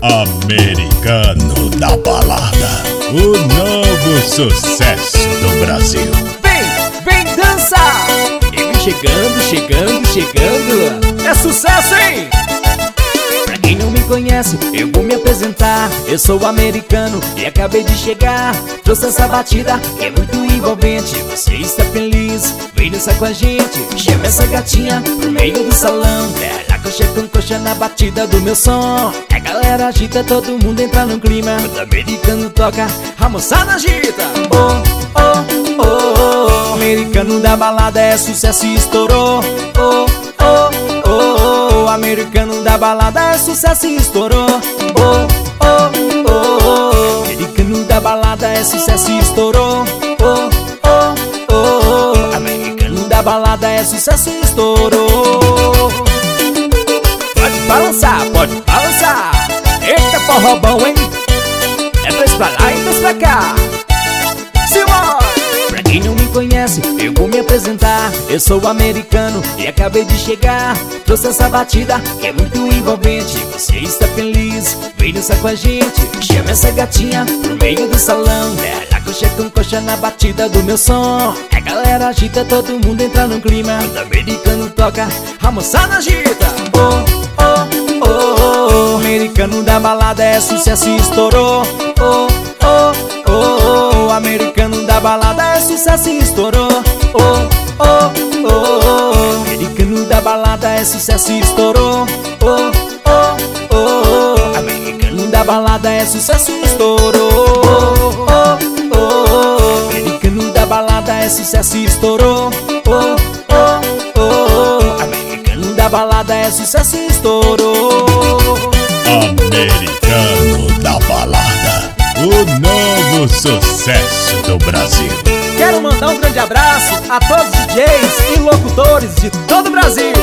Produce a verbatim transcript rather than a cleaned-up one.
Americano da Balada, o novo sucesso do Brasil. Vem, vem dançar! Ele chegando, chegando, chegando. É sucesso, hein? Pra quem não me conhece, eu vou me apresentar. Eu sou americano e acabei de chegar. Trouxe essa batida que é muito envolvente. Você está feliz? Vem dançar com a gente. Chama essa gatinha pro meio do salão. Ela coxa com coxa na batida do meu som. A galera agita, todo mundo entra no clima. Quando o americano toca, a moçada agita. Oh, oh, oh, oh, oh. Americano da balada é sucesso e estourou. Oh, oh, oh, oh. Americano da balada é sucesso e estourou. Oh, oh, oh, oh. Americano da balada é sucesso e estourou. Oh, oh, oh, oh. Americano da balada é sucesso e estourou. Pode balançar, pode balançar. Eita forró bom, hein? É dois pra lá e dois pra cá. Simbora! Pra quem não me conhece, eu vou me apresentar. Eu sou americano e acabei de chegar. Trouxe essa batida que é muito envolvente. Você está feliz? Vem dançar com a gente. Chama essa gatinha pro meio do salão. Ela coxa com coxa na batida do meu som. A galera agita, todo mundo entra no clima. Quando o americano toca, a moçada agita. Oh, oh, oh, oh, oh. Americano da balada é sucesso e estourou. Oh, oh, oh, oh. Americano da balada é sucesso e estourou. Oh, oh, oh, oh. Americano da balada é sucesso e estourou. Oh, oh, oh, oh. Americano da balada é sucesso e estourou. Oh, oh, oh, oh. Americano da balada é sucesso e estourou. Oh, oh, oh, oh. Americano da balada é sucesso e estourou. Americano da Balada, o novo sucesso do Brasil. Quero mandar um grande abraço a todos os D Js e locutores de todo o Brasil.